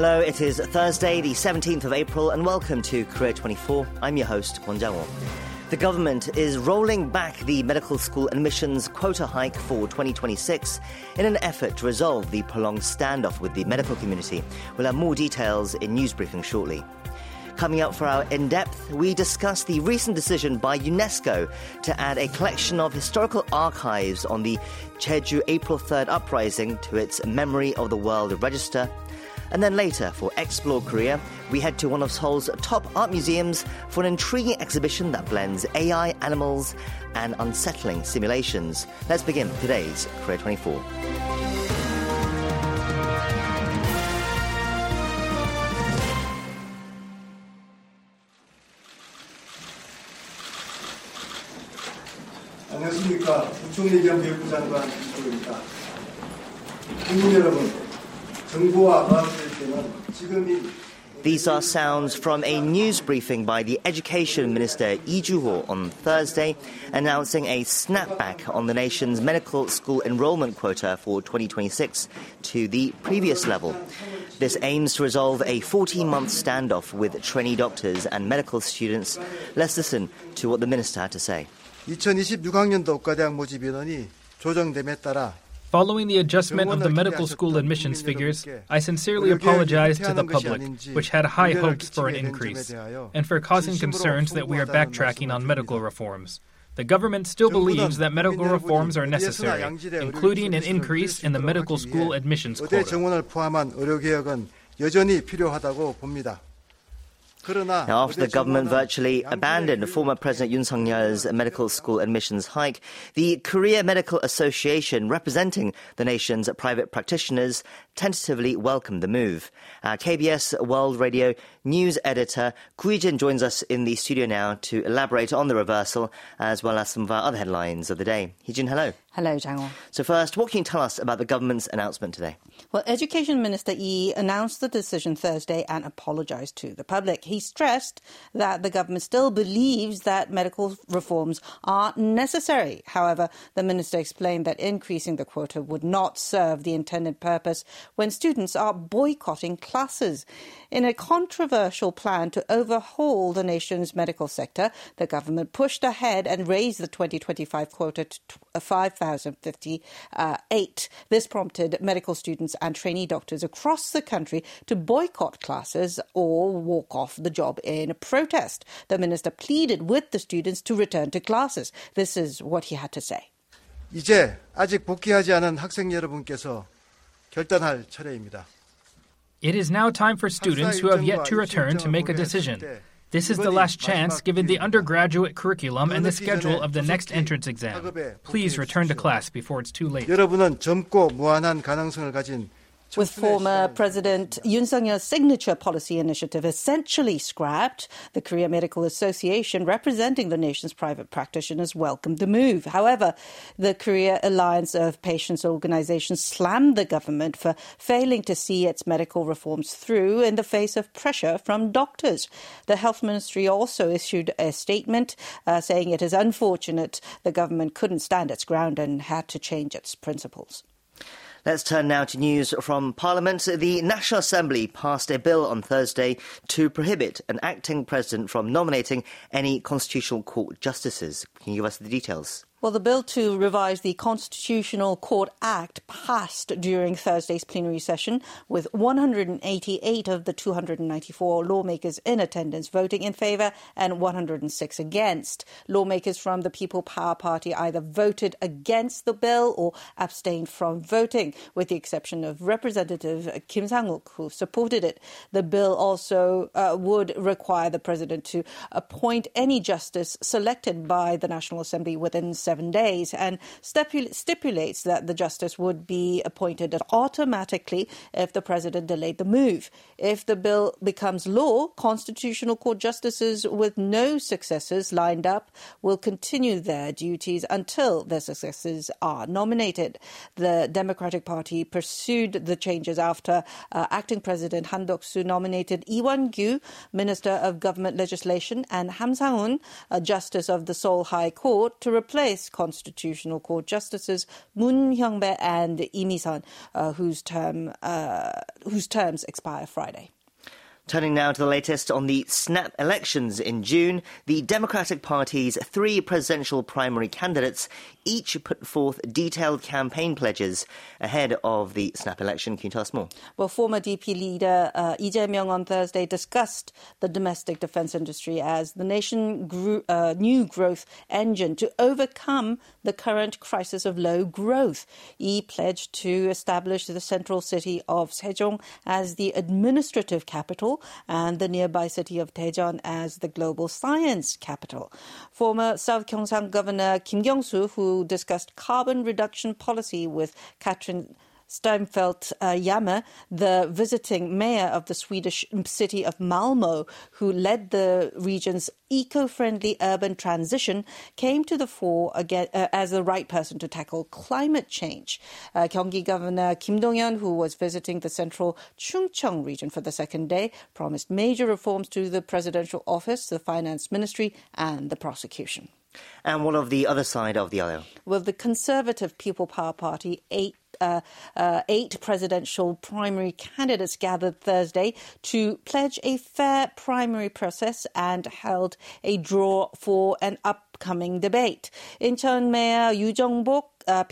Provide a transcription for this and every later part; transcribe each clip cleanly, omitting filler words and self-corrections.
Hello, it is Thursday, the 17th of April, and welcome to Korea 24. I'm your host, Kwon Jang-won. The government is rolling back the medical school admissions quota hike for 2026 in an effort to resolve the prolonged standoff with the medical community. We'll have more details in news briefing shortly. Coming up for our in-depth, we discuss the recent decision by UNESCO to add a collection of historical archives on the Jeju April 3rd uprising to its Memory of the World Register. And then later, for Explore Korea, we head to one of Seoul's top art museums for an intriguing exhibition that blends AI, animals, and unsettling simulations. Let's begin today's Korea 24. 안녕하십니까. 부총리 겸 교육부 장관 이주호입니다. 국민 여러분, 정보와 과학의 때는 지금이 These are sounds from a news briefing by the Education Minister Lee Joo-ho on Thursday, announcing a snapback on the nation's medical school enrollment quota for 2026 to the previous level. This aims to resolve a 14-month standoff with trainee doctors and medical students. Let's listen to what the minister had to say. 2026학년도 과대학 모집 인원이 조정됨에 따라 Following the adjustment of the medical school admissions figures, I sincerely apologize to the public, which had high hopes for an increase, and for causing concerns that we are backtracking on medical reforms. The government still believes that medical reforms are necessary, including an increase in the medical school admissions 의대 quota. 정원을 포함한 의료 개혁은 여전히 필요하다고 봅니다. Now, after the government virtually abandoned former President Yoon Suk-yeol's medical school admissions hike, the Korea Medical Association, representing the nation's private practitioners, tentatively welcomed the move. KBS World Radio news editor Gu Yi-jin joins us in the studio now to elaborate on the reversal, as well as some of our other headlines of the day. Hee-jin, hello. Hello, Jang-won. So first, what can you tell us about the government's announcement today? Well, Education Minister Lee announced the decision Thursday and apologized to the public. He stressed that the government still believes that medical reforms are necessary. However, the minister explained that increasing the quota would not serve the intended purpose when students are boycotting classes. In a controversial plan to overhaul the nation's medical sector, the government pushed ahead and raised the 2025 quota to 5,058. This prompted medical students and trainee doctors across the country to boycott classes or walk off the job in protest. The minister pleaded with the students to return to classes. This is what he had to say. 이제 아직 복귀하지 않은 학생 여러분께서 결단할 차례입니다. It is now time for students who have yet to return to make a decision. This is the last chance given the undergraduate curriculum and the schedule of the next entrance exam. Please return to class before it's too late. 여러분은 젊고 무한한 가능성을 가진 With former President Yoon Suk-yeol's signature policy initiative essentially scrapped, the Korea Medical Association, representing the nation's private practitioners, welcomed the move. However, the Korea Alliance of Patients Organizations slammed the government for failing to see its medical reforms through in the face of pressure from doctors. The Health Ministry also issued a statement saying it is unfortunate the government couldn't stand its ground and had to change its principles. Let's turn now to news from Parliament. The National Assembly passed a bill on Thursday to prohibit an acting president from nominating any Constitutional Court justices. Can you give us the details? Well, the bill to revise the Constitutional Court Act passed during Thursday's plenary session, with 188 of the 294 lawmakers in attendance voting in favour and 106 against. Lawmakers from the People Power Party either voted against the bill or abstained from voting, with the exception of Representative Kim Sang-uk, who supported it. The bill also would require the president to appoint any justice selected by the National Assembly within 7 days and stipulates that the justice would be appointed automatically if the president delayed the move. If the bill becomes law, Constitutional Court justices with no successors lined up will continue their duties until their successors are nominated. The Democratic Party pursued the changes after acting President Han Duck-soo nominated Lee Won-gyu, Minister of Government Legislation, and Ham Sang-un, a Justice of the Seoul High Court, to replace twice Constitutional Court Justices Moon Hyung-bae and Lee Mi-sun, whose terms expire Friday. Turning now to the latest on the snap elections in June, the Democratic Party's 3 presidential primary candidates each put forth detailed campaign pledges ahead of the snap election. Can you tell us more? Well, former DP leader Lee Jae-myung on Thursday discussed the domestic defense industry as the nation's new growth engine to overcome the current crisis of low growth. He pledged to establish the central city of Sejong as the administrative capital and the nearby city of Daejeon as the global science capital. Former South Gyeongsang Governor Kim Kyung-soo, who discussed carbon reduction policy with Katrin Steinfeldt-Jammeh, the visiting mayor of the Swedish city of Malmö, who led the region's eco-friendly urban transition, came to the fore again as the right person to tackle climate change. Gyeonggi Governor Kim Dong-yeon, who was visiting the central Chungcheong region for the second day, promised major reforms to the presidential office, the finance ministry, and the prosecution. And what of the other side of the aisle? Well, the Conservative People Power Party, 8 presidential primary candidates gathered Thursday to pledge a fair primary process and held a draw for an upcoming debate. Incheon Mayor Yoo Jong-bok,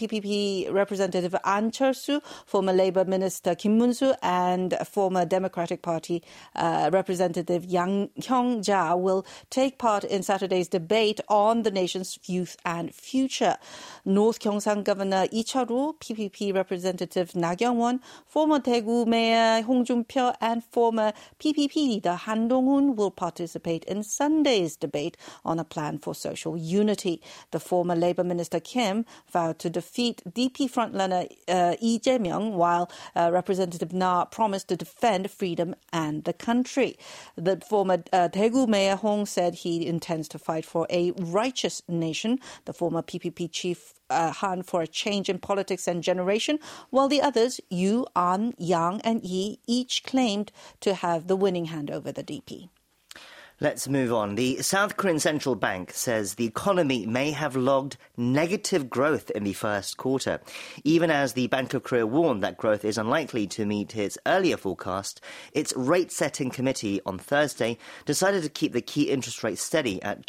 PPP Representative An Cheol-soo, former Labour Minister Kim Moon-soo, and former Democratic Party Representative Yang Hyung-ja will take part in Saturday's debate on the nation's youth and future. North Gyeongsang Governor Lee Cheol-woo, PPP Representative Na Kyung-won, former Daegu Mayor Hong Jun-pyo, and former PPP leader Han Dong-hoon will participate in Sunday's debate on a plan for social unity. The former Labour Minister Kim vowed to defeat DP frontrunner Lee Jae-myung, while Representative Na promised to defend freedom and the country. The former Daegu Mayor Hong said he intends to fight for a righteous nation. The former PPP chief Han for a change in politics and generation, while the others, Yu, An, Yang, and Yi, each claimed to have the winning hand over the DP. Let's move on. The South Korean Central Bank says the economy may have logged negative growth in the first quarter. Even as the Bank of Korea warned that growth is unlikely to meet its earlier forecast, its rate-setting committee on Thursday decided to keep the key interest rate steady at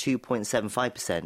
2.75%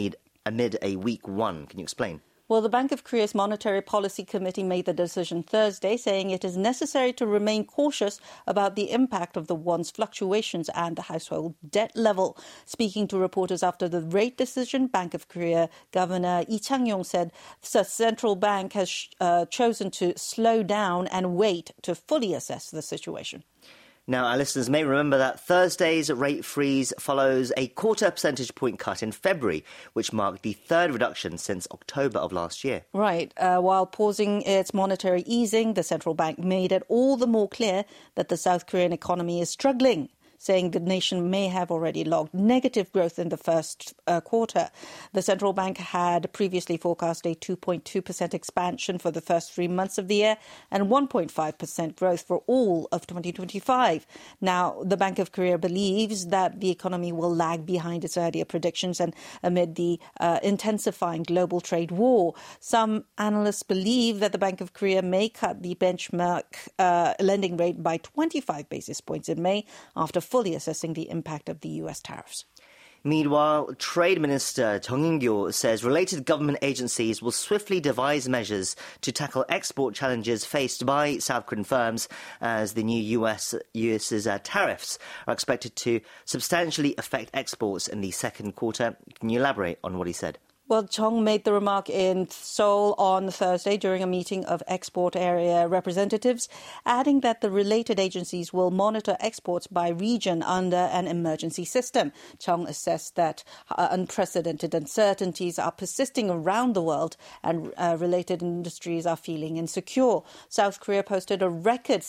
amid a weak won. Can you explain? Well, the Bank of Korea's Monetary Policy Committee made the decision Thursday, saying it is necessary to remain cautious about the impact of the won's fluctuations and the household debt level. Speaking to reporters after the rate decision, Bank of Korea Governor Lee Chang-yong said the central bank has chosen to slow down and wait to fully assess the situation. Now, our listeners may remember that Thursday's rate freeze follows a 0.25 percentage point cut in February, which marked the third reduction since October of last year. Right. While pausing its monetary easing, the central bank made it all the more clear that the South Korean economy is struggling, saying the nation may have already logged negative growth in the first quarter. The central bank had previously forecast a 2.2% expansion for the first 3 months of the year and 1.5% growth for all of 2025. Now, the Bank of Korea believes that the economy will lag behind its earlier predictions and amid the intensifying global trade war. Some analysts believe that the Bank of Korea may cut the benchmark lending rate by 25 basis points in May after fully assessing the impact of the U.S. tariffs. Meanwhile, Trade Minister Jung In-kyo says related government agencies will swiftly devise measures to tackle export challenges faced by South Korean firms as the new U.S.'s tariffs are expected to substantially affect exports in the second quarter. Can you elaborate on what he said? Well, Chung made the remark in Seoul on Thursday during a meeting of export area representatives, adding that the related agencies will monitor exports by region under an emergency system. Chung assessed that unprecedented uncertainties are persisting around the world and related industries are feeling insecure. South Korea posted a record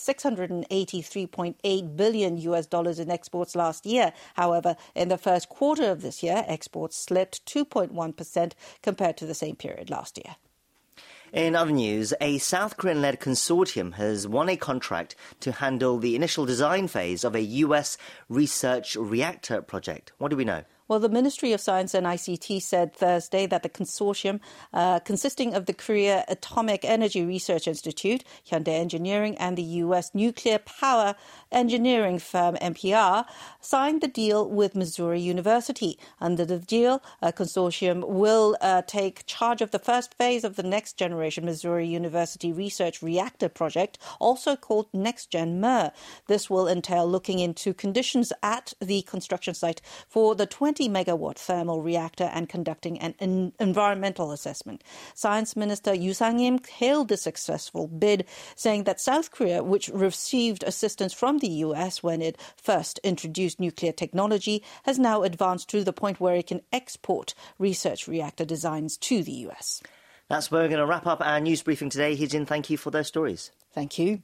$683.8 billion in exports last year. However, in the first quarter of this year, exports slipped 2.1% compared to the same period last year. In other news, a South Korean-led consortium has won a contract to handle the initial design phase of a U.S. research reactor project. What do we know? Well, the Ministry of Science and ICT said Thursday that the consortium consisting of the Korea Atomic Energy Research Institute, Hyundai Engineering, and the U.S. nuclear power engineering firm NPR signed the deal with Missouri University. Under the deal, a consortium will take charge of the first phase of the Next Generation Missouri University Research Reactor Project, also called NextGen MER. This will entail looking into conditions at the construction site for the 20-megawatt thermal reactor and conducting an environmental assessment. Science Minister Yoo Sang-im hailed the successful bid, saying that South Korea, which received assistance from the U.S. when it first introduced nuclear technology, has now advanced to the point where it can export research reactor designs to the U.S. That's where we're going to wrap up our news briefing today. Hee-jin, thank you for those stories. Thank you.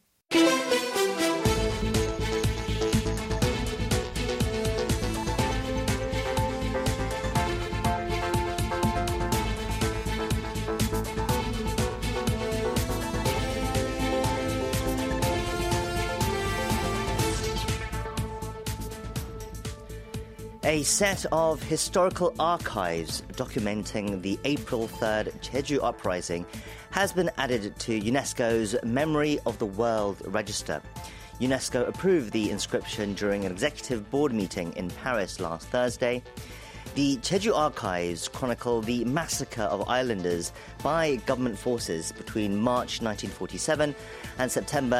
A set of historical archives documenting the April 3rd Jeju uprising has been added to UNESCO's Memory of the World Register. UNESCO approved the inscription during an executive board meeting in Paris last Thursday. The Jeju archives chronicle the massacre of islanders by government forces between March 1947 and September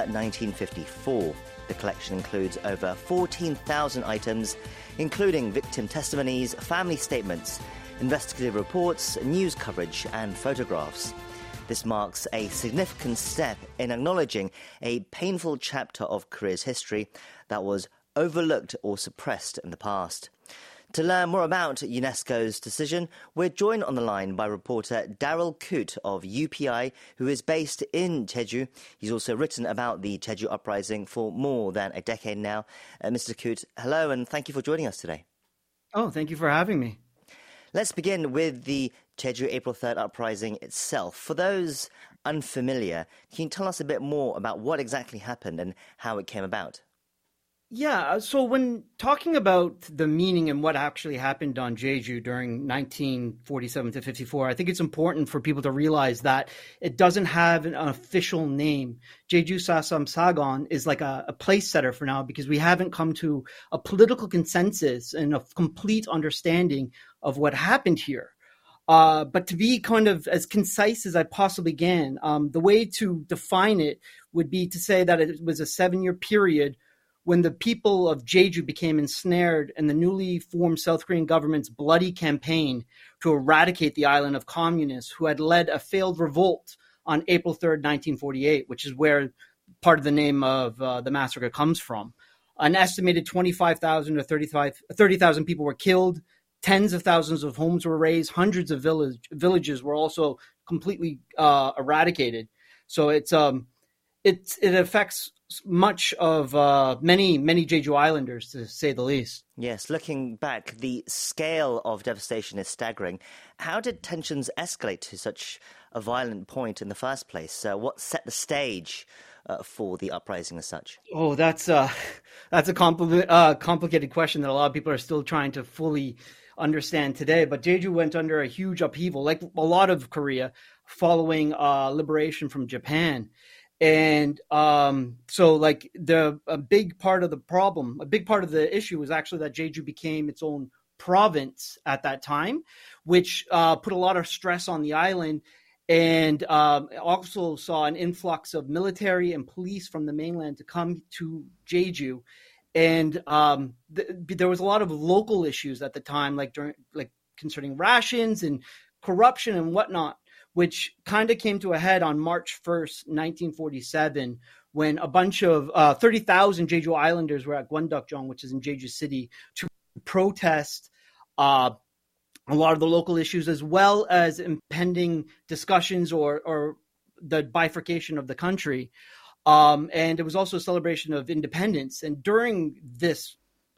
1954. The collection includes over 14,000 items, including victim testimonies, family statements, investigative reports, news coverage, and photographs. This marks a significant step in acknowledging a painful chapter of Korea's history that was overlooked or suppressed in the past. To learn more about UNESCO's decision, we're joined on the line by reporter Daryl Coote of UPI, who is based in Jeju. He's also written about the Jeju uprising for more than a decade now. Mr. Coote, hello, and thank you for joining us today. Oh, thank you for having me. Let's begin with the Jeju April 3rd uprising itself. For those unfamiliar, can you tell us a bit more about what exactly happened and how it came about? Yeah, so when talking about the meaning and what actually happened on Jeju during 1947 to 54, I think it's important for people to realize that it doesn't have an official name. Jeju Sasam Sagon is like a place setter for now because we haven't come to a political consensus and a complete understanding of what happened here. But to be kind of as concise as I possibly can, the way to define it would be to say that it was a 7-year period when the people of Jeju became ensnared in the newly formed South Korean government's bloody campaign to eradicate the island of communists who had led a failed revolt on April 3rd, 1948, which is where part of the name of the massacre comes from. An estimated 25,000 to 30,000 people were killed. Tens of thousands of homes were razed. Hundreds of villages were also completely eradicated. So it affects much of many Jeju Islanders, to say the least. Yes, looking back, the scale of devastation is staggering. How did tensions escalate to such a violent point in the first place? What set the stage for the uprising as such? Oh, that's a complicated question that a lot of people are still trying to fully understand today. But Jeju went under a huge upheaval, like a lot of Korea, following liberation from Japan. And so like a big part of the issue was actually that Jeju became its own province at that time, which put a lot of stress on the island and also saw an influx of military and police from the mainland to come to Jeju. And there was a lot of local issues at the time, like concerning rations and corruption and whatnot, which kind of came to a head on March 1st, 1947, when a bunch of 30,000 Jeju Islanders were at Gwangdeokjeong, which is in Jeju City, to protest a lot of the local issues, as well as impending discussions or the bifurcation of the country. And it was also a celebration of independence. And during this,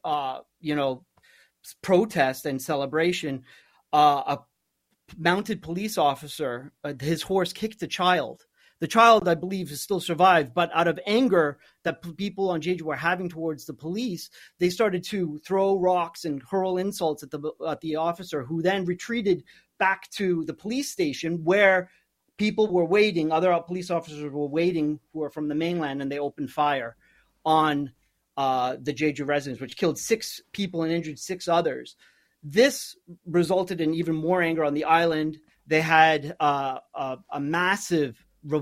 protest and celebration, a mounted police officer, his horse kicked a child. The child, I believe, has still survived, but out of anger that people on Jeju were having towards the police, they started to throw rocks and hurl insults at the officer, who then retreated back to the police station where people were waiting. Other police officers were waiting who were from the mainland, and they opened fire on the Jeju residents, which killed 6 people and injured 6 others. This resulted in even more anger on the island. They had a massive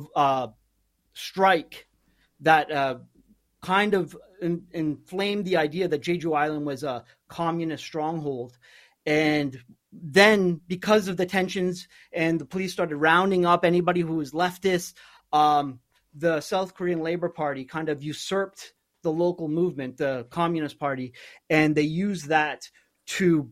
strike that kind of inflamed the idea that Jeju Island was a communist stronghold. And then, because of the tensions, and the police started rounding up anybody who was leftist, the South Korean Labor Party kind of usurped the local movement, the Communist Party, and they used that to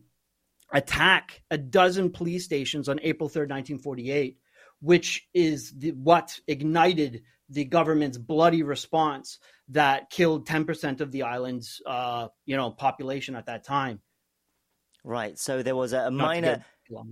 attack a dozen police stations on April 3rd, 1948, which is what ignited the government's bloody response that killed 10% of the island's population at that time. Right. So there was a minor.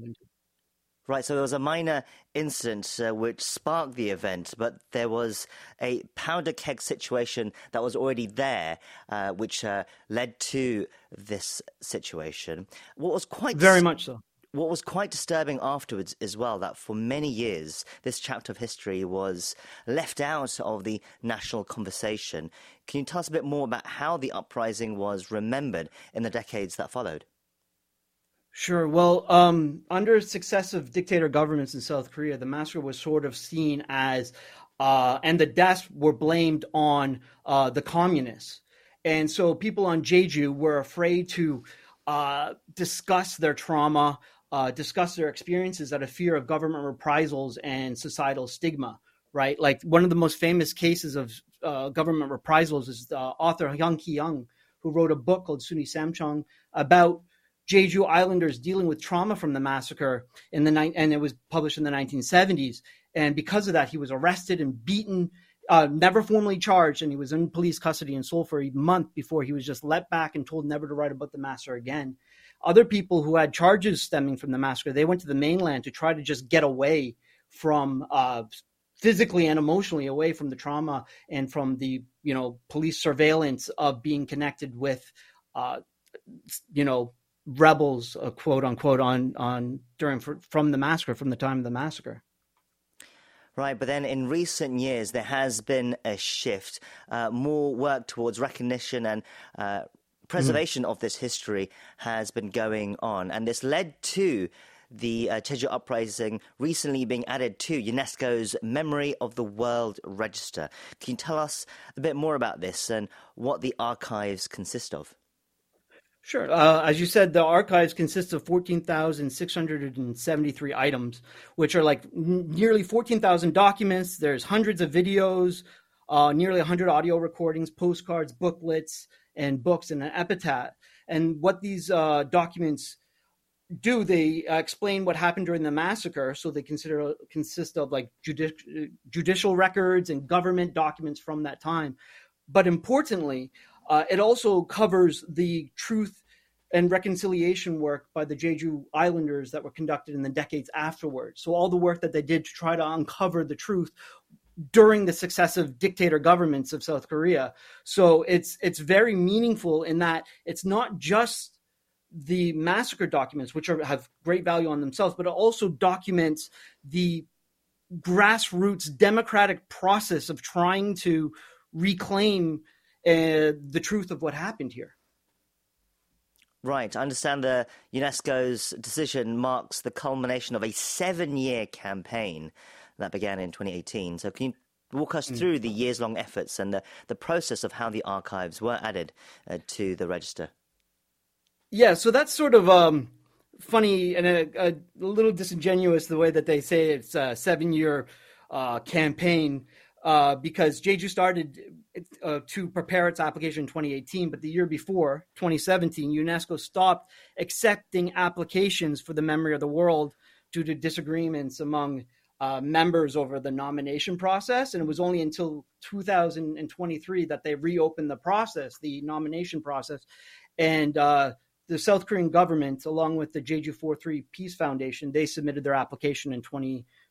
Right, so there was a minor incident which sparked the event, but there was a powder keg situation that was already there, which led to this situation. What was quite very much so. What was quite disturbing afterwards as well, that for many years this chapter of history was left out of the national conversation. Can you tell us a bit more about how the uprising was remembered in the decades that followed? Sure. Well, under successive dictator governments in South Korea, the massacre was sort of seen as, and the deaths were blamed on the communists. And so people on Jeju were afraid to discuss their trauma, discuss their experiences out of fear of government reprisals and societal stigma, right? Like, one of the most famous cases of government reprisals is the author Hyung Ki-young, who wrote a book called Suni Samcheong about Jeju Islanders dealing with trauma from the massacre and it was published in the 1970s. And because of that, he was arrested and beaten, never formally charged, and he was in police custody in Seoul for a month before he was just let back and told never to write about the massacre again. Other people who had charges stemming from the massacre, they went to the mainland to try to just get away from physically and emotionally away from the trauma and from the police surveillance of being connected with rebels, quote unquote, from the massacre, from the time of the massacre. Right, but then in recent years there has been a shift, more work towards recognition and preservation of this history has been going on, and this led to the Jeju uprising recently being added to UNESCO's Memory of the World Register. Can you tell us a bit more about this and what the archives consist of? Sure. As you said, the archives consist of 14,673 items, which are like nearly 14,000 documents. There's hundreds of videos, nearly 100 audio recordings, postcards, booklets, and books, and an epitaph. And what these documents do, they explain what happened during the massacre. So they consist of like judicial records and government documents from that time. But importantly, it also covers the truth and reconciliation work by the Jeju Islanders that were conducted in the decades afterwards. So all the work that they did to try to uncover the truth during the successive dictator governments of South Korea. So it's very meaningful in that it's not just the massacre documents, which have great value on themselves, but it also documents the grassroots democratic process of trying to reclaim the truth of what happened here. Right. I understand the UNESCO's decision marks the culmination of a 7-year campaign that began in 2018. So can you walk us through the years-long efforts and the process of how the archives were added to the register? Yeah, so that's sort of funny and a little disingenuous, the way that they say it's a 7-year campaign, because Jeju started to prepare its application in 2018, but the year before, 2017, UNESCO stopped accepting applications for the Memory of the World due to disagreements among members over the nomination process. And it was only until 2023 that they reopened the process, the nomination process. And the South Korean government, along with the Jeju 4-3 Peace Foundation, they submitted their application in 2020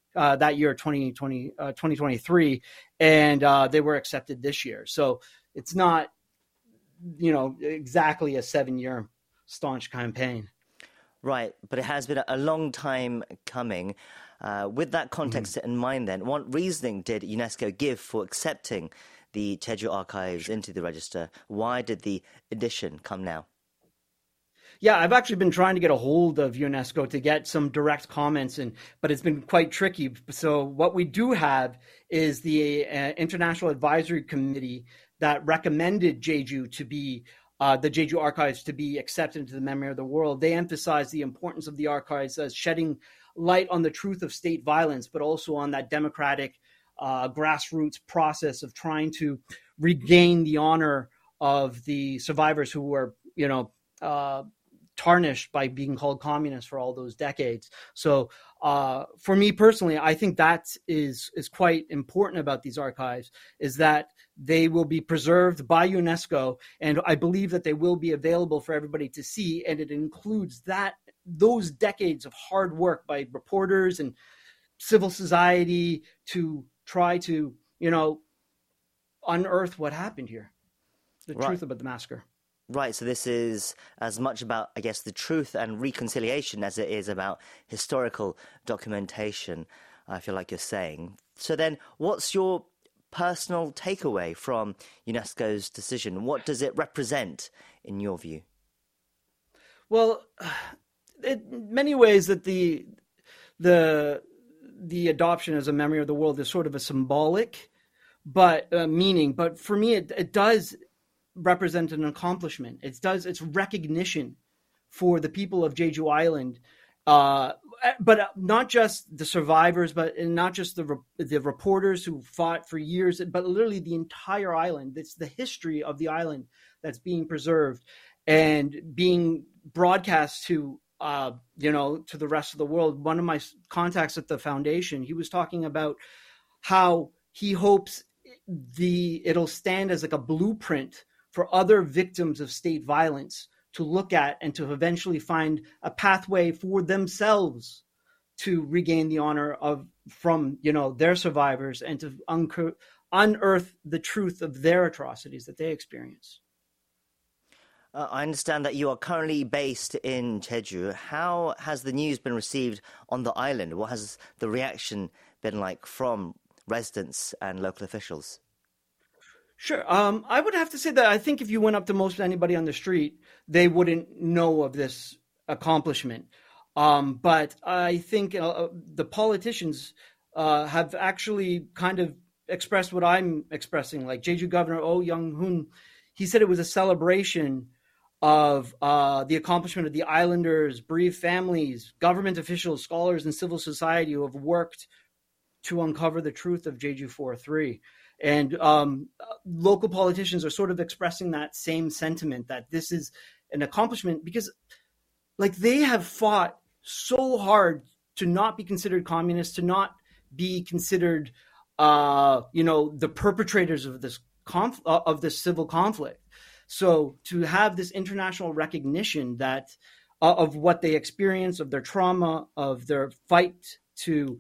that year, 2023, and they were accepted this year. So it's not, exactly a 7-year staunch campaign. Right, but it has been a long time coming. With that context in mind then, what reasoning did UNESCO give for accepting the Jeju archives into the register? Why did the addition come now? Yeah, I've actually been trying to get a hold of UNESCO to get some direct comments, but it's been quite tricky. So what we do have is the International Advisory Committee that recommended Jeju to be the Jeju archives to be accepted into the memory of the world. They emphasize the importance of the archives as shedding light on the truth of state violence, but also on that democratic grassroots process of trying to regain the honor of the survivors who were, tarnished by being called communists for all those decades. So for me personally, I think that is quite important about these archives, is that they will be preserved by UNESCO, and I believe that they will be available for everybody to see, and it includes those decades of hard work by reporters and civil society to try to, unearth what happened here, the truth about the massacre. Right, so this is as much about, I guess, the truth and reconciliation as it is about historical documentation, I feel like you're saying. So then, what's your personal takeaway from UNESCO's decision? What does it represent, in your view? Well, in many ways that the adoption as a memory of the world is sort of a symbolic meaning, but for me, it does represent an accomplishment. It's recognition for the people of Jeju Island, but not just the survivors, and not just the reporters who fought for years, but literally the entire island. It's the history of the island that's being preserved and being broadcast to to the rest of the world. One of my contacts at the foundation, he was talking about how he hopes it'll stand as like a blueprint for other victims of state violence to look at and to eventually find a pathway for themselves to regain the honor from their survivors and to unearth the truth of their atrocities that they experience. I understand that you are currently based in Jeju. How has the news been received on the island? What has the reaction been like from residents and local officials? Sure. I would have to say that I think if you went up to most anybody on the street, they wouldn't know of this accomplishment. But I think the politicians have actually kind of expressed what I'm expressing. Like Jeju Governor Oh Young-hoon, he said it was a celebration of the accomplishment of the islanders, bereaved families, government officials, scholars, and civil society who have worked to uncover the truth of Jeju 4-3. And local politicians are sort of expressing that same sentiment, that this is an accomplishment because they have fought so hard to not be considered communists, to not be considered, the perpetrators of this civil conflict. So to have this international recognition that of what they experience, of their trauma, of their fight to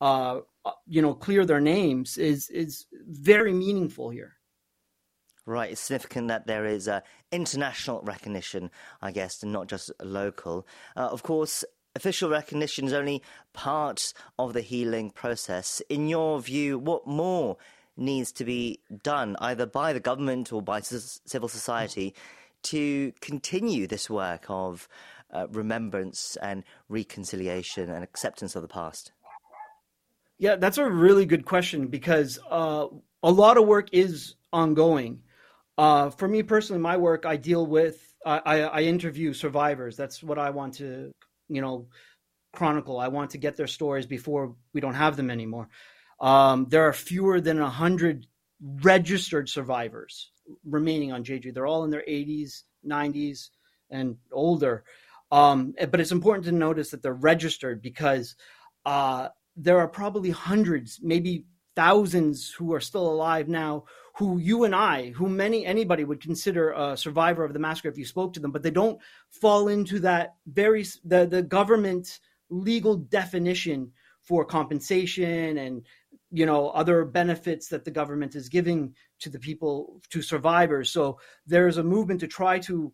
clear their names is very meaningful here. Right, it's significant that there is international recognition, I guess, and not just local. Of course, official recognition is only part of the healing process. In your view, what more needs to be done, either by the government or by civil society, to continue this work of remembrance and reconciliation and acceptance of the past? Yeah, that's a really good question because a lot of work is ongoing. For me personally, my work, I deal with, I interview survivors. That's what I want to, chronicle. I want to get their stories before we don't have them anymore. There are fewer than 100 registered survivors remaining on Jeju. They're all in their 80s, 90s, and older. But it's important to notice that they're registered because there are probably hundreds, maybe thousands who are still alive now, who you and I, anybody would consider a survivor of the massacre if you spoke to them, but they don't fall into that the government legal definition for compensation and, other benefits that the government is giving to the people, to survivors. So there's a movement to try to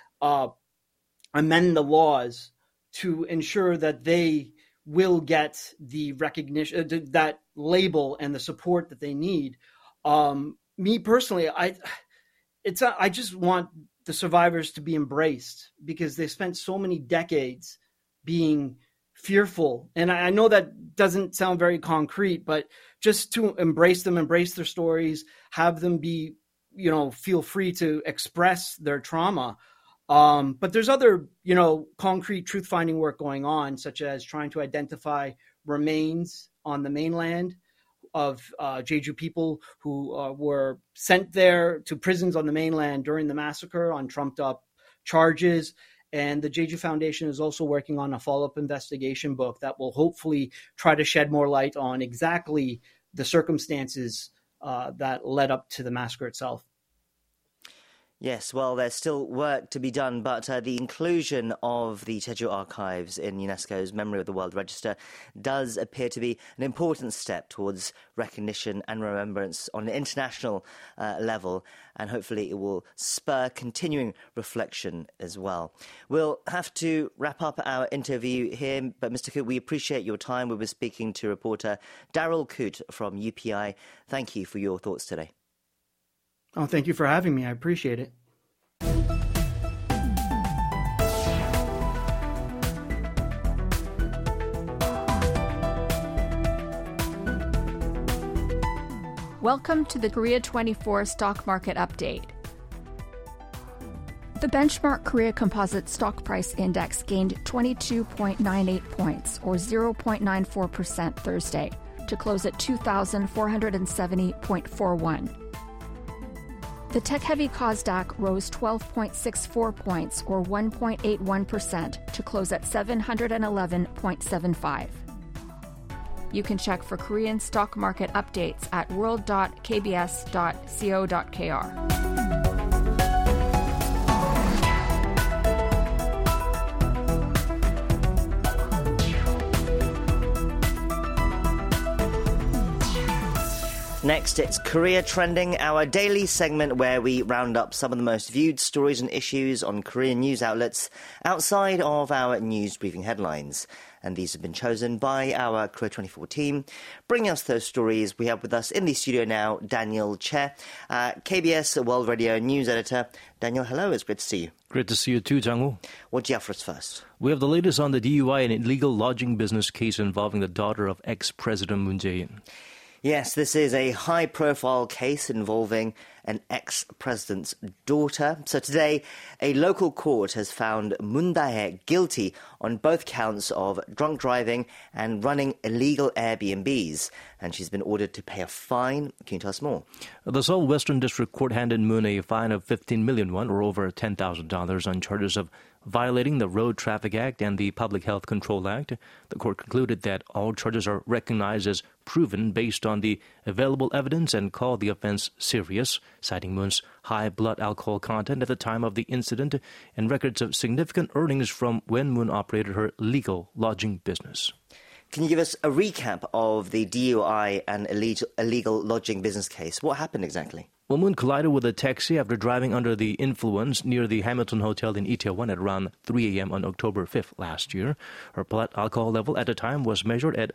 amend the laws to ensure that they will get the recognition, that label and the support that they need. Me personally, I just want the survivors to be embraced, because they spent so many decades being fearful. And I know that doesn't sound very concrete, but just to embrace them, embrace their stories, have them be, feel free to express their trauma. But there's other, concrete truth-finding work going on, such as trying to identify remains on the mainland of Jeju people who were sent there to prisons on the mainland during the massacre on trumped-up charges. And the Jeju Foundation is also working on a follow-up investigation book that will hopefully try to shed more light on exactly the circumstances that led up to the massacre itself. Yes, well, there's still work to be done, but the inclusion of the Jeju archives in UNESCO's Memory of the World Register does appear to be an important step towards recognition and remembrance on an international level, and hopefully it will spur continuing reflection as well. We'll have to wrap up our interview here, but Mr. Coote, we appreciate your time. We were speaking to reporter Daryl Coote from UPI. Thank you for your thoughts today. Oh, thank you for having me. I appreciate it. Welcome to the Korea 24 Stock Market Update. The benchmark Korea Composite Stock Price Index gained 22.98 points, or 0.94% Thursday, to close at 2,470.41. The tech-heavy KOSDAQ rose 12.64 points, or 1.81%, to close at 711.75. You can check for Korean stock market updates at world.kbs.co.kr. Next, it's Korea Trending, our daily segment where we round up some of the most viewed stories and issues on Korean news outlets outside of our news briefing headlines. And these have been chosen by our Korea 24 team. Bringing us those stories, we have with us in the studio now Daniel Che, KBS World Radio News Editor. Daniel, hello, it's great to see you. Great to see you too, Jang-woo. What do you have for us first? We have the latest on the DUI and illegal lodging business case involving the daughter of ex-President Moon Jae-in. Yes, this is a high-profile case involving an ex-president's daughter. So today, a local court has found Moon Dae guilty on both counts of drunk driving and running illegal Airbnbs. And she's been ordered to pay a fine. Can you tell us more? The Seoul Western District Court handed Moon a fine of 15 million won, or over $10,000, on charges of violating the Road Traffic Act and the Public Health Control Act. The court concluded that all charges are recognized as proven based on the available evidence and called the offense serious, citing Moon's high blood alcohol content at the time of the incident and records of significant earnings from when Moon operated her legal lodging business. Can you give us a recap of the DUI and illegal lodging business case? What happened exactly? Well, Moon collided with a taxi after driving under the influence near the Hamilton Hotel in Itaewon at around 3 a.m. on October 5th last year. Her blood alcohol level at the time was measured at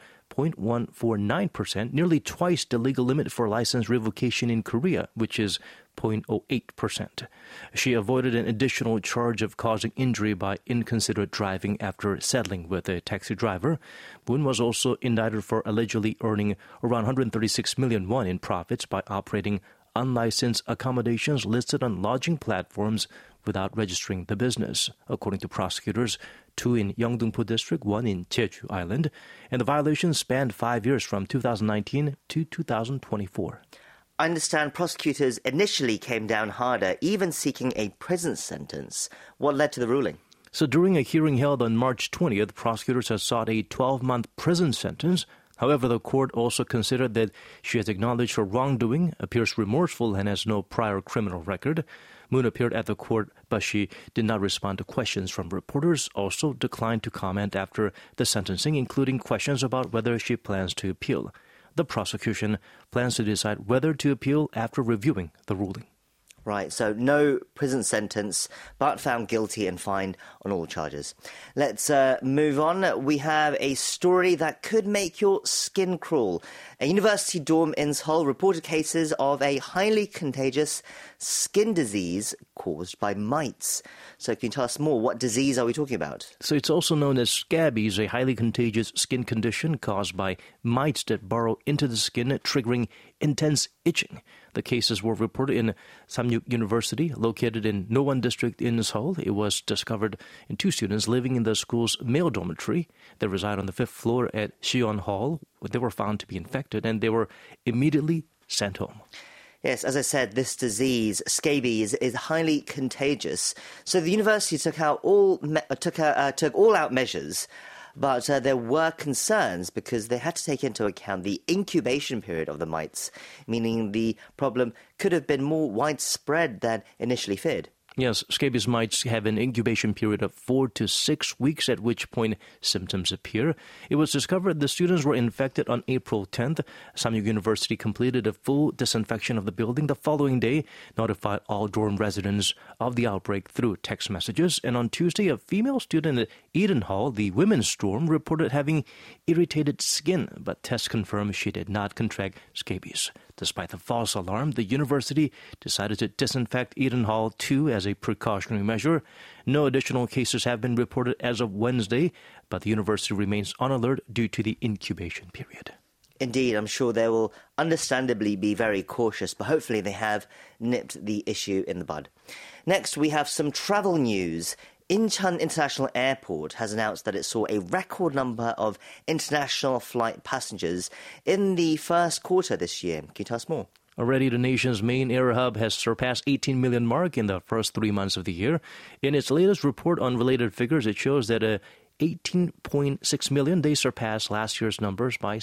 0.149%, nearly twice the legal limit for license revocation in Korea, which is 0.08%. She avoided an additional charge of causing injury by inconsiderate driving after settling with a taxi driver. Moon was also indicted for allegedly earning around 136 million won in profits by operating unlicensed accommodations listed on lodging platforms without registering the business, according to prosecutors, 2 in Yeongdeungpo District, 1 in Jeju Island, and the violations spanned 5 years from 2019 to 2024. I understand prosecutors initially came down harder, even seeking a prison sentence. What led to the ruling? So during a hearing held on March 20th, prosecutors have sought a 12-month prison sentence. However, the court also considered that she has acknowledged her wrongdoing, appears remorseful, and has no prior criminal record. Moon appeared at the court, but she did not respond to questions from reporters, also declined to comment after the sentencing, including questions about whether she plans to appeal. The prosecution plans to decide whether to appeal after reviewing the ruling. Right, so no prison sentence, but found guilty and fined on all charges. Let's move on. We have a story that could make your skin crawl. A university dorm in Seoul reported cases of a highly contagious skin disease caused by mites. So can you tell us more? What disease are we talking about? So it's also known as scabies, a highly contagious skin condition caused by mites that burrow into the skin, triggering intense itching. The cases were reported in Samyuk University, located in Nowon District in Seoul. It was discovered in 2 students living in the school's male dormitory. They reside on the 5th floor at Shion Hall. They were found to be infected, and they were immediately sent home. Yes, as I said, this disease, scabies, is highly contagious. So the university took all out measures. But there were concerns because they had to take into account the incubation period of the mites, meaning the problem could have been more widespread than initially feared. Yes, scabies mites have an incubation period of 4 to 6 weeks, at which point symptoms appear. It was discovered the students were infected on April 10th. Samyuk University completed a full disinfection of the building the following day, notified all dorm residents of the outbreak through text messages. And on Tuesday, a female student at Eden Hall, the women's dorm, reported having irritated skin, but tests confirmed she did not contract scabies. Despite the false alarm, the university decided to disinfect Eden Hall 2 as a precautionary measure. No additional cases have been reported as of Wednesday, but the university remains on alert due to the incubation period. Indeed, I'm sure they will understandably be very cautious, but hopefully they have nipped the issue in the bud. Next, we have some travel news. Incheon International Airport has announced that it saw a record number of international flight passengers in the first quarter this year. Can you tell us more? Already, the nation's main air hub has surpassed 18 million mark in the first 3 months of the year. In its latest report on related figures, it shows that 18.6 million, they surpassed last year's numbers by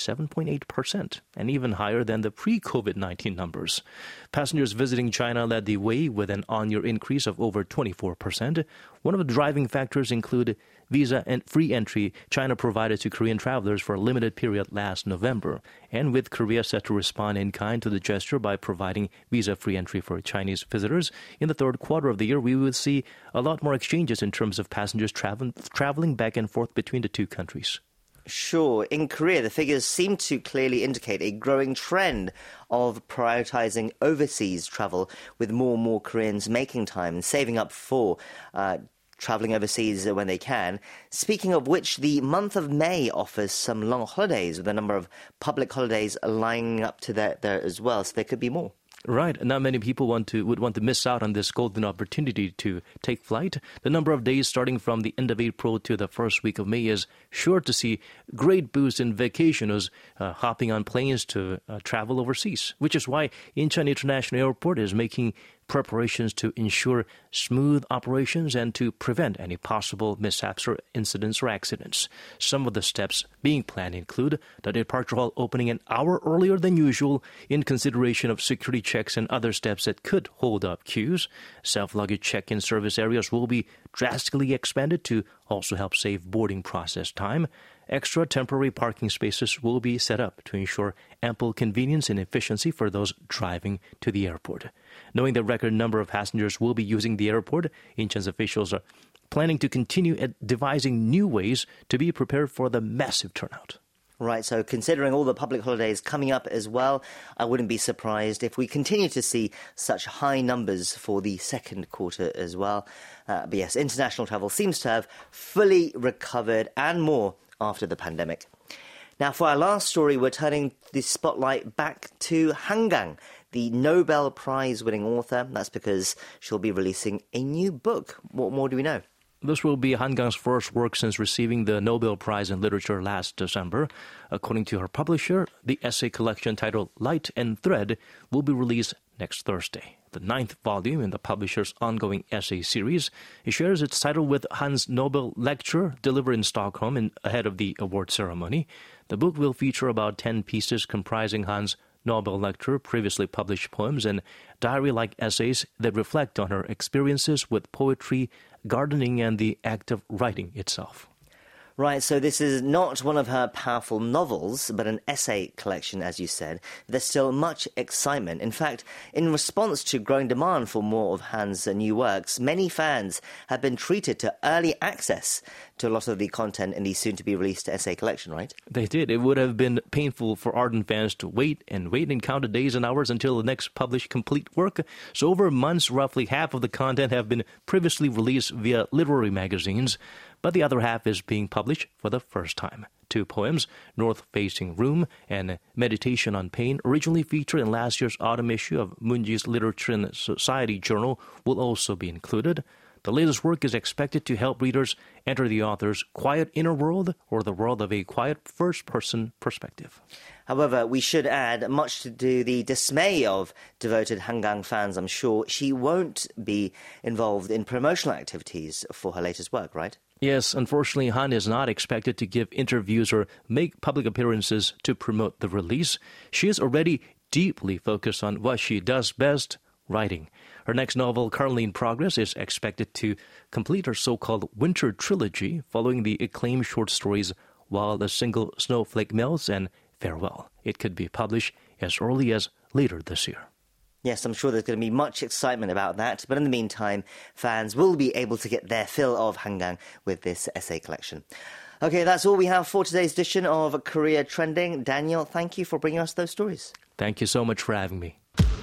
7.8%, and even higher than the pre-COVID-19 numbers. Passengers visiting China led the way with an on-year increase of over 24%. One of the driving factors include visa and free entry China provided to Korean travelers for a limited period last November. And with Korea set to respond in kind to the gesture by providing visa-free entry for Chinese visitors, in the third quarter of the year, we will see a lot more exchanges in terms of passengers traveling back and forth between the two countries. Sure. In Korea, the figures seem to clearly indicate a growing trend of prioritizing overseas travel, with more and more Koreans making time and saving up for traveling overseas when they can. Speaking of which, the month of May offers some long holidays, with a number of public holidays lining up to there as well, so there could be more. Right. Not many people would want to miss out on this golden opportunity to take flight. The number of days starting from the end of April to the first week of May is sure to see great boost in vacationers hopping on planes to travel overseas, which is why Incheon International Airport is making preparations to ensure smooth operations and to prevent any possible mishaps or incidents or accidents. Some of the steps being planned include the departure hall opening an hour earlier than usual in consideration of security checks and other steps that could hold up queues. Self-luggage check-in service areas will be drastically expanded to also help save boarding process time. Extra temporary parking spaces will be set up to ensure ample convenience and efficiency for those driving to the airport. Knowing the record number of passengers will be using the airport, Incheon's officials are planning to continue at devising new ways to be prepared for the massive turnout. Right, so considering all the public holidays coming up as well, I wouldn't be surprised if we continue to see such high numbers for the second quarter as well. But yes, international travel seems to have fully recovered and more after the pandemic. Now, for our last story, we're turning the spotlight back to Han Gang, the Nobel Prize-winning author. That's because she'll be releasing a new book. What more do we know? This will be Han Gang's first work since receiving the Nobel Prize in Literature last December. According to her publisher, the essay collection titled Light and Thread will be released next Thursday. The 9th volume in the publisher's ongoing essay series. It shares its title with Han's Nobel lecture delivered in Stockholm ahead of the award ceremony. The book will feature about 10 pieces comprising Han's Nobel lecturer previously published poems and diary-like essays that reflect on her experiences with poetry, gardening, and the act of writing itself. Right, so this is not one of her powerful novels, but an essay collection, as you said. There's still much excitement. In fact, in response to growing demand for more of Han's new works, many fans have been treated to early access to a lot of the content in the soon-to-be-released essay collection, right? They did. It would have been painful for ardent fans to wait and count the days and hours until the next published complete work. So over months, roughly half of the content have been previously released via literary magazines, but the other half is being published for the first time. 2 poems, North-Facing Room and Meditation on Pain, originally featured in last year's autumn issue of Munji's Literature and Society journal, will also be included. The latest work is expected to help readers enter the author's quiet inner world or the world of a quiet first-person perspective. However, we should add, much to the dismay of devoted Hangang fans, I'm sure, she won't be involved in promotional activities for her latest work, right? Yes, unfortunately, Han is not expected to give interviews or make public appearances to promote the release. She is already deeply focused on what she does best, writing. Her next novel, currently in progress, is expected to complete her so-called winter trilogy, following the acclaimed short stories While the Single Snowflake Melts and Farewell. It could be published as early as later this year. Yes, I'm sure there's going to be much excitement about that. But in the meantime, fans will be able to get their fill of Hangang with this essay collection. Okay, that's all we have for today's edition of Korea Trending. Daniel, thank you for bringing us those stories. Thank you so much for having me.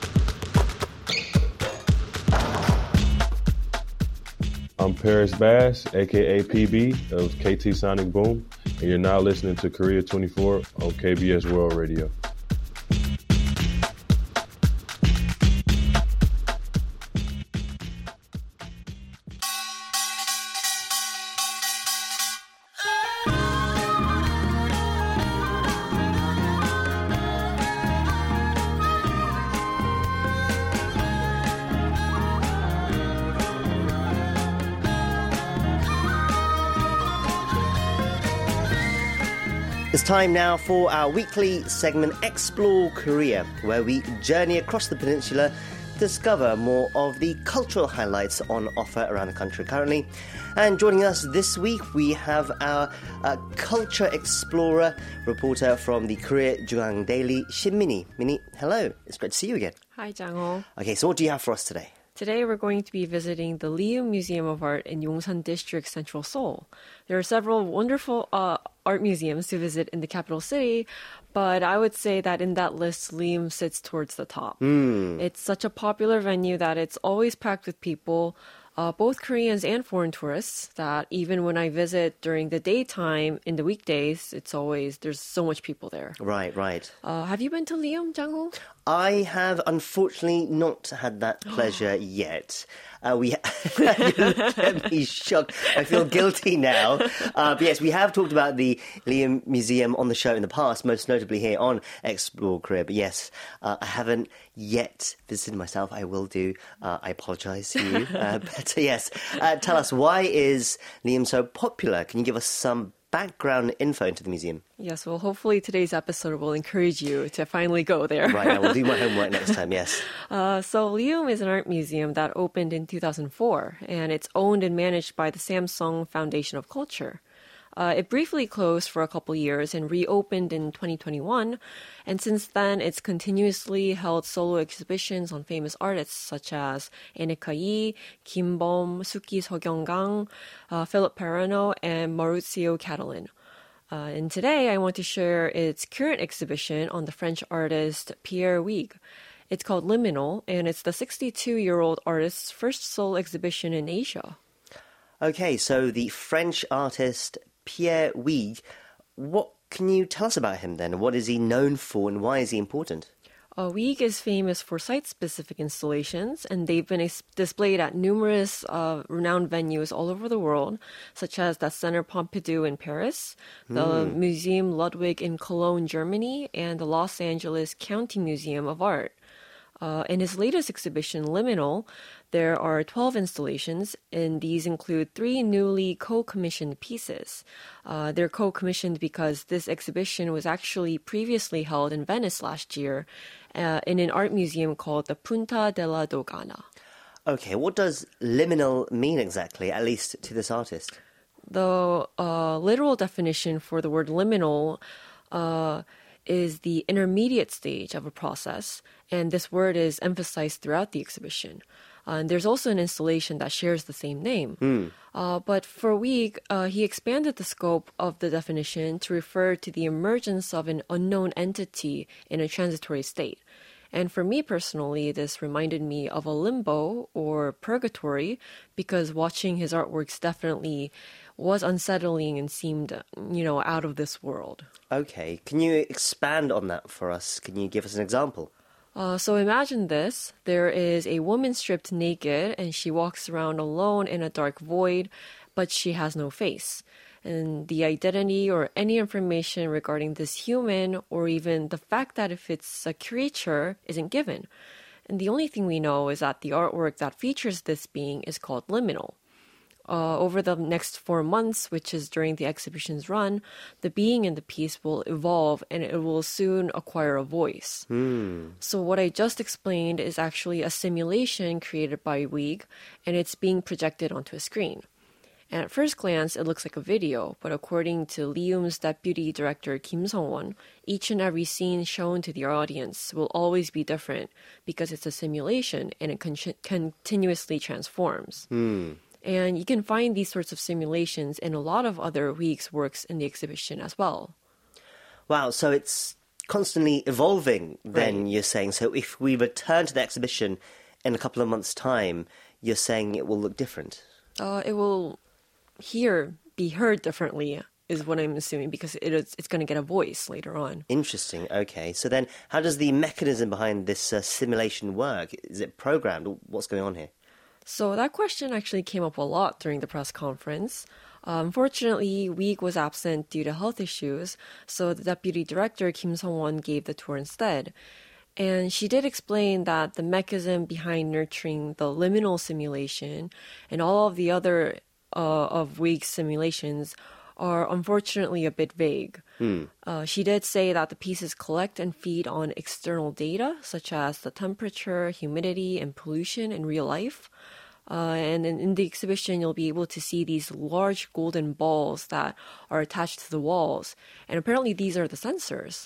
I'm Paris Bass, a.k.a. PB of KT Sonic Boom, and you're now listening to Korea 24 on KBS World Radio. It's time now for our weekly segment Explore Korea, where we journey across the peninsula to discover more of the cultural highlights on offer around the country currently. And joining us this week, we have our culture explorer, reporter from the Korea JoongAng Daily, Shin Minnie. Minnie, hello. It's great to see you again. Hi, Jang-ho. Okay, so what do you have for us today? Today we're going to be visiting the Leum Museum of Art in Yongsan District, Central Seoul. There are several wonderful art museums to visit in the capital city, but I would say that in that list, Leum sits towards the top. It's such a popular venue that it's always packed with people, both Koreans and foreign tourists, that even when I visit during the daytime in the weekdays, there's so much people there. Right. Have you been to Leum, Jang-ho? I have unfortunately not had that pleasure yet. You look at me shocked. I feel guilty now. But yes, we have talked about the Leum Museum on the show in the past, most notably here on Explore Korea. But yes, I haven't yet visited myself. I will do. I apologize to you. But yes, tell us, why is Leum so popular? Can you give us some background info into the museum? Yes, well, hopefully today's episode will encourage you to finally go there. Right, I will do my homework next time, yes. So Leum is an art museum that opened in 2004, and it's owned and managed by the Samsung Foundation of Culture. It briefly closed for a couple years and reopened in 2021. And since then, it's continuously held solo exhibitions on famous artists such as Eneka Yi, Kim Bom, Suki Seogyeong-gang, Philip Perrano, and Maurizio Cattelan. And today, I want to share its current exhibition on the French artist Pierre Huyghe. It's called Liminal, and it's the 62-year-old artist's first solo exhibition in Asia. Okay, so the French artist Pierre Huyghe, what can you tell us about him then? What is he known for and why is he important? Huyghe is famous for site-specific installations, and they've been displayed at numerous renowned venues all over the world, such as the Centre Pompidou in Paris, the Museum Ludwig in Cologne, Germany, and the Los Angeles County Museum of Art. In his latest exhibition, Liminal, there are 12 installations, and these include 3 newly co-commissioned pieces. They're co-commissioned because this exhibition was actually previously held in Venice last year in an art museum called the Punta della Dogana. Okay, what does liminal mean exactly, at least to this artist? The literal definition for the word liminal is the intermediate stage of a process, and this word is emphasized throughout the exhibition. And there's also an installation that shares the same name. But for Weig, he expanded the scope of the definition to refer to the emergence of an unknown entity in a transitory state. And for me personally, this reminded me of a limbo or purgatory, because watching his artworks definitely was unsettling and seemed, out of this world. Okay, can you expand on that for us? Can you give us an example? So imagine this. There is a woman stripped naked, and she walks around alone in a dark void, but she has no face. And the identity or any information regarding this human, or even the fact that if it's a creature, isn't given. And the only thing we know is that the artwork that features this being is called Liminal. Over the next 4 months, which is during the exhibition's run, the being in the piece will evolve and it will soon acquire a voice. So what I just explained is actually a simulation created by Weig, and it's being projected onto a screen. And at first glance, it looks like a video, but according to Lium's deputy director Kim Sung-won, each and every scene shown to the audience will always be different because it's a simulation and it continuously transforms. And you can find these sorts of simulations in a lot of other Weig's works in the exhibition as well. Wow, so it's constantly evolving then, Right. You're saying. So if we return to the exhibition in a couple of months' time, you're saying it will look different? It will be heard differently, is what I'm assuming, because it's going to get a voice later on. Interesting, okay. So then how does the mechanism behind this simulation work? Is it programmed? What's going on here? So that question actually came up a lot during the press conference. Unfortunately, Weig was absent due to health issues, so the deputy director, Kim Sung-won, gave the tour instead. And she did explain that the mechanism behind nurturing the liminal simulation and all of the other of Weig's simulations are unfortunately a bit vague. She did say that the pieces collect and feed on external data, such as the temperature, humidity, and pollution in real life. And in the exhibition, you'll be able to see these large golden balls that are attached to the walls. And apparently these are the sensors.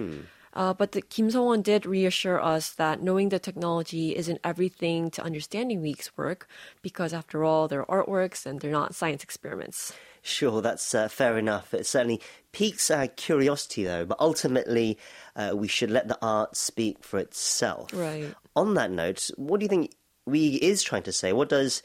But Kim Sung-won did reassure us that knowing the technology isn't everything to understanding Weig's work, because after all, they're artworks and they're not science experiments. Sure, that's fair enough. It certainly piques our curiosity, though. But ultimately, we should let the art speak for itself. Right. On that note, what do you think Weig is trying to say? Why does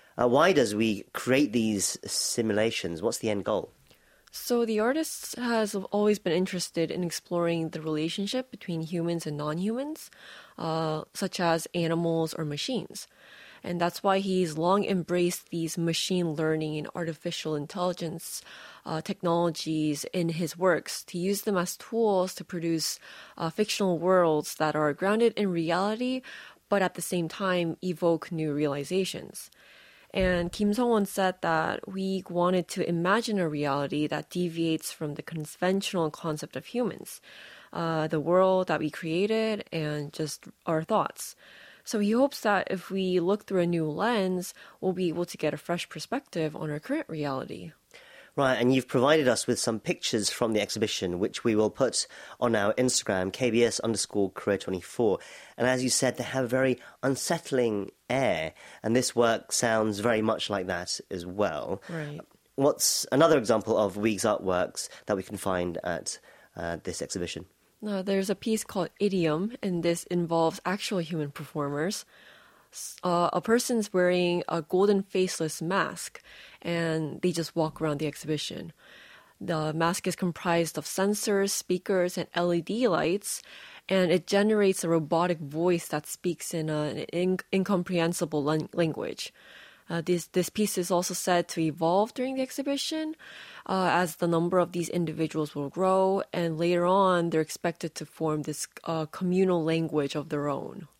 Weig create these simulations? What's the end goal? So the artist has always been interested in exploring the relationship between humans and non-humans, such as animals or machines. And that's why he's long embraced these machine learning and artificial intelligence technologies in his works to use them as tools to produce fictional worlds that are grounded in reality, but at the same time evoke new realizations. And Kim Sung-won said that Weig wanted to imagine a reality that deviates from the conventional concept of humans, the world that we created, and just our thoughts. So he hopes that if we look through a new lens, we'll be able to get a fresh perspective on our current reality. Right, and you've provided us with some pictures from the exhibition, which we will put on our Instagram, KBS_Korea24. And as you said, they have a very unsettling air, and this work sounds very much like that as well. Right. What's another example of Weig's artworks that we can find at this exhibition? There's a piece called Idiom, and this involves actual human performers. A person's wearing a golden faceless mask, and they just walk around the exhibition. The mask is comprised of sensors, speakers, and LED lights, and it generates a robotic voice that speaks in an incomprehensible language. This piece is also said to evolve during the exhibition as the number of these individuals will grow, and later on they're expected to form this communal language of their own.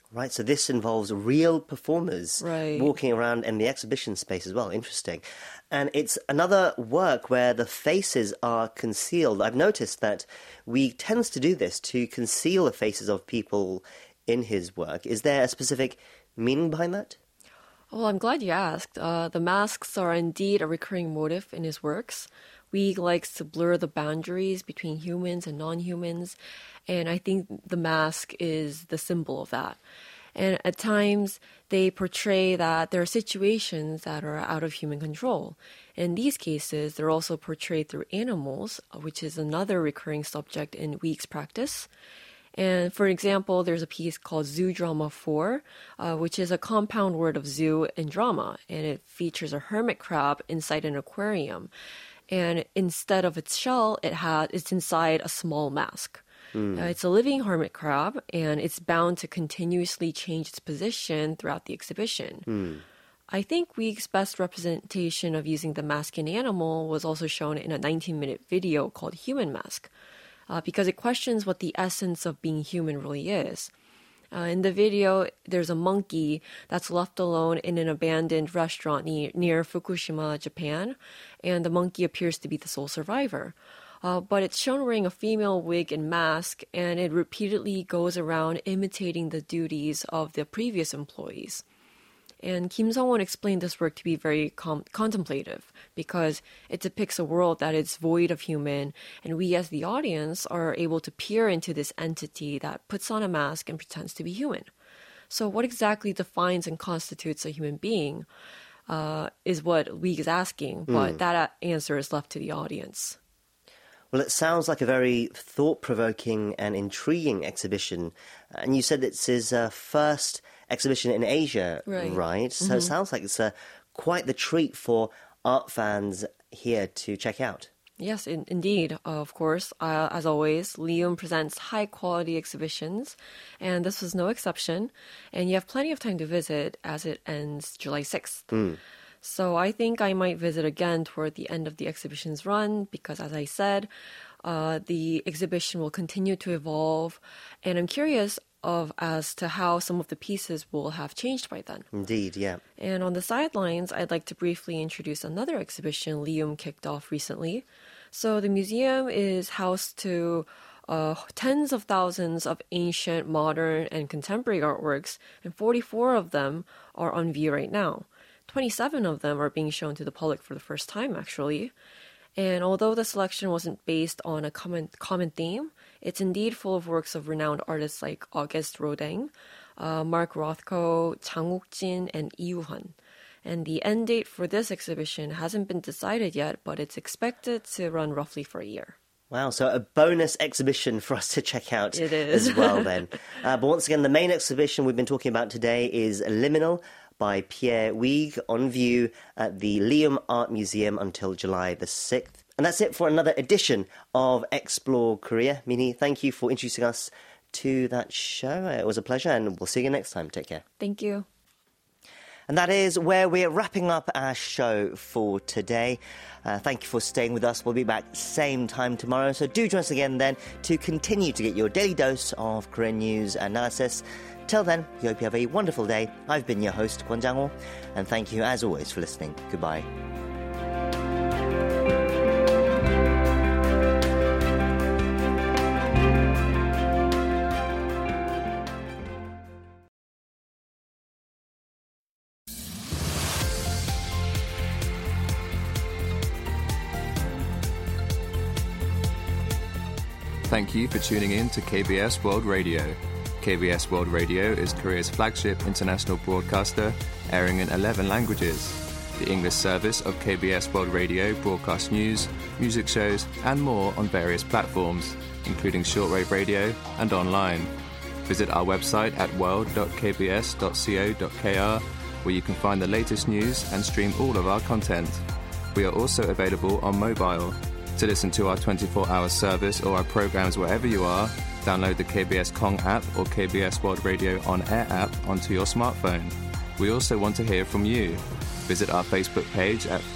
Right, so this involves real performers walking around in the exhibition space as well. Interesting. And it's another work where the faces are concealed. I've noticed that Weig tends to do this, to conceal the faces of people in his work. Is there a specific meaning behind that? Well, I'm glad you asked. The masks are indeed a recurring motif in his works. Weig likes to blur the boundaries between humans and non-humans, and I think the mask is the symbol of that. And at times, they portray that there are situations that are out of human control. In these cases, they're also portrayed through animals, which is another recurring subject in Weig's practice. And for example, there's a piece called Zoo Drama 4, which is a compound word of zoo and drama, and it features a hermit crab inside an aquarium. And instead of its shell, it's inside a small mask. It's a living hermit crab, and it's bound to continuously change its position throughout the exhibition. I think Weig's best representation of using the mask in animal was also shown in a 19-minute video called Human Mask, because it questions what the essence of being human really is. In the video, there's a monkey that's left alone in an abandoned restaurant near Fukushima, Japan, and the monkey appears to be the sole survivor. But it's shown wearing a female wig and mask, and it repeatedly goes around imitating the duties of the previous employees. And Kim Sung-won explained this work to be very contemplative because it depicts a world that is void of human, and we as the audience are able to peer into this entity that puts on a mask and pretends to be human. So what exactly defines and constitutes a human being is what Weig is asking, but that answer is left to the audience. Well, it sounds like a very thought-provoking and intriguing exhibition. And you said it's his first exhibition in Asia, right? So it sounds like it's quite the treat for art fans here to check out. Yes, indeed. Of course, as always, Lium presents high-quality exhibitions, and this was no exception. And you have plenty of time to visit as it ends July 6th. So I think I might visit again toward the end of the exhibition's run because, as I said, the exhibition will continue to evolve, and I'm curious as to how some of the pieces will have changed by then. Indeed, yeah. And on the sidelines, I'd like to briefly introduce another exhibition Lium kicked off recently. So the museum is housed to tens of thousands of ancient, modern, and contemporary artworks, and 44 of them are on view right now. 27 of them are being shown to the public for the first time, actually. And although the selection wasn't based on a common theme, it's indeed full of works of renowned artists like August Rodin, Mark Rothko, Jang Wook-jin, and Lee Woo-hun. And the end date for this exhibition hasn't been decided yet, but it's expected to run roughly for a year. Wow, so a bonus exhibition for us to check out it is. As well then. But once again, the main exhibition we've been talking about today is Liminal by Pierre Weig, on view at the Lium Art Museum until July the 6th. And that's it for another edition of Explore Korea. Mini, thank you for introducing us to that show. It was a pleasure, and we'll see you next time. Take care. Thank you. And that is where we're wrapping up our show for today. Thank you for staying with us. We'll be back same time tomorrow. So do join us again then to continue to get your daily dose of Korean news analysis. Till then, we hope you have a wonderful day. I've been your host, Kwon Jang-ho, and thank you as always for listening. Goodbye. Thank you for tuning in to KBS World Radio. KBS World Radio is Korea's flagship international broadcaster, airing in 11 languages. The English service of KBS World Radio broadcasts news, music shows, and more on various platforms, including shortwave radio and online. Visit our website at world.kbs.co.kr, where you can find the latest news and stream all of our content. We are also available on mobile. To listen to our 24-hour service or our programs wherever you are, download the KBS Kong app or KBS World Radio On Air app onto your smartphone. We also want to hear from you. Visit our Facebook page at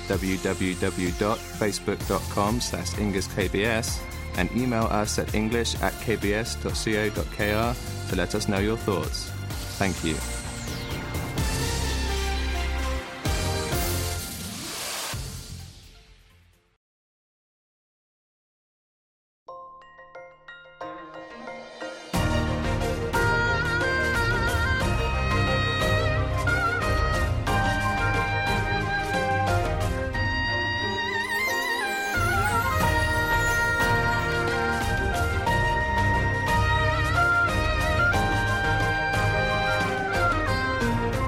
www.facebook.com/EnglishKBS and email us at english@kbs.co.kr to let us know your thoughts. Thank you.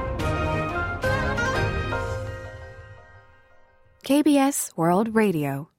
KBS World Radio.